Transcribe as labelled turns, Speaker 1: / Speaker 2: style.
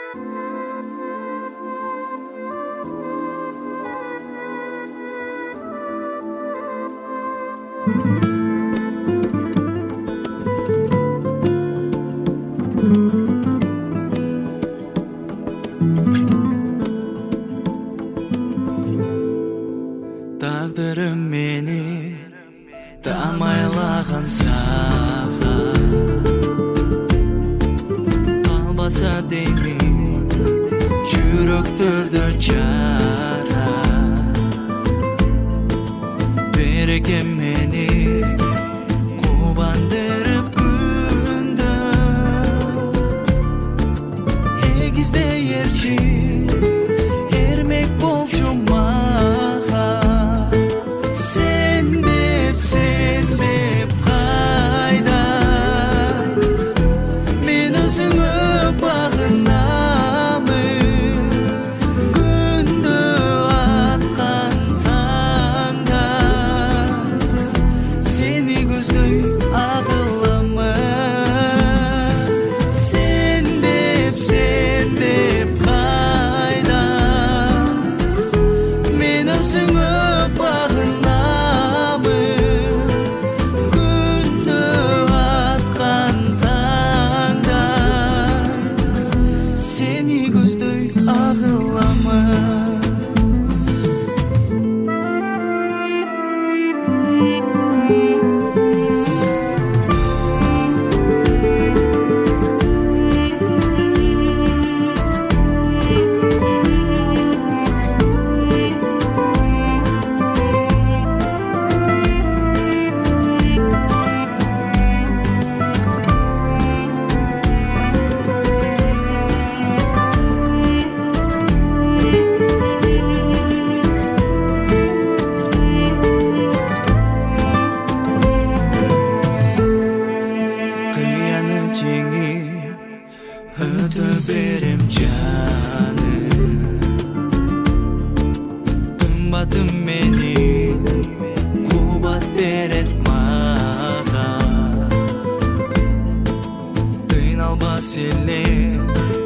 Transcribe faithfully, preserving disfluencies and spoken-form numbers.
Speaker 1: Тагдырым мени тамайлаган сага албаса дейми жүрөктөрдө жара береке мени кубандырып күндө эгизде эрчи эрмек болчу мага сен деп сен деп кайда мен өзүңө багынамын күндө аткан таңда сени көздөй агыламын сен деп сен деп кайда мен өзүңө багынамын күндө аткан таңда сени көздөй агыламын. Кыяны жеңип өтө берем жаным кымбатым мени кубат берет мага кыйналбас эле